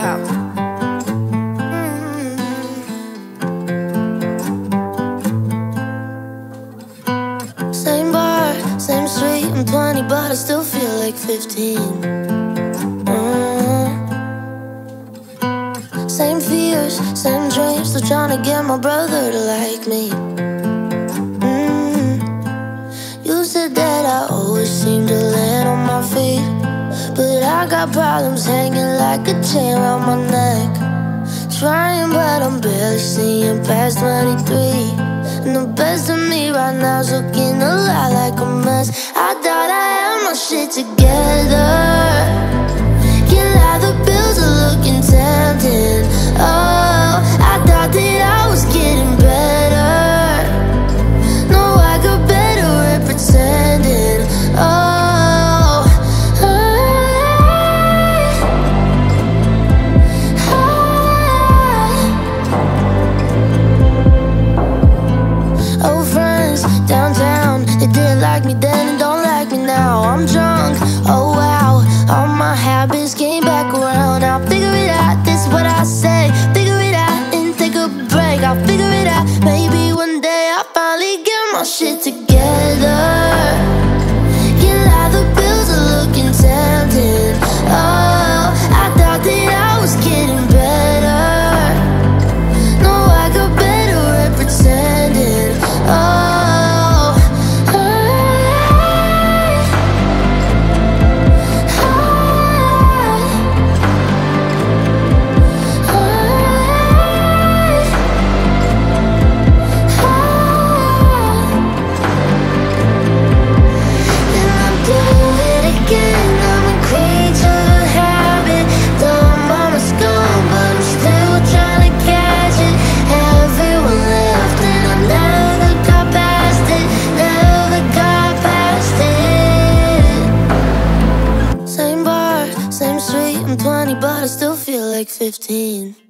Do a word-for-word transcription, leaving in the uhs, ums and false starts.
Yeah. Same bar, same street, I'm twenty but I still feel like fifteen. mm. Same fears, same dreams, still trying to get my brother to like me. mm. You said that I always seem to land on my feet, but I got problems hanging like a chain around my neck. Trying but I'm barely seeing past twenty-three, and the best of me right now's looking a lot like a mess. I thought I had my shit together, can't lie, the bills are looking tempting. Oh, I thought that I was getting better. No, I got better at pretending. Oh, I, I, old friends downtown, they didn't like me then and don't like me now. I'm drunk, oh wow, all my habits came back around. I'll figure it out, this is what I say. Figure it out and take a break. I'll figure it out, maybe one day I'll finally get my shit together. Can't lie, the bills are looking tempting. Oh, I thought that I was getting better. No, I got better at pretending. Oh, I, and I'll do it again. I'm a creature of habit. Though mama's gone, but I'm still trying to catch it. Everyone left and I never got past it. Never got past it. Same bar, same street, I'm twenty but I still feel like fifteen.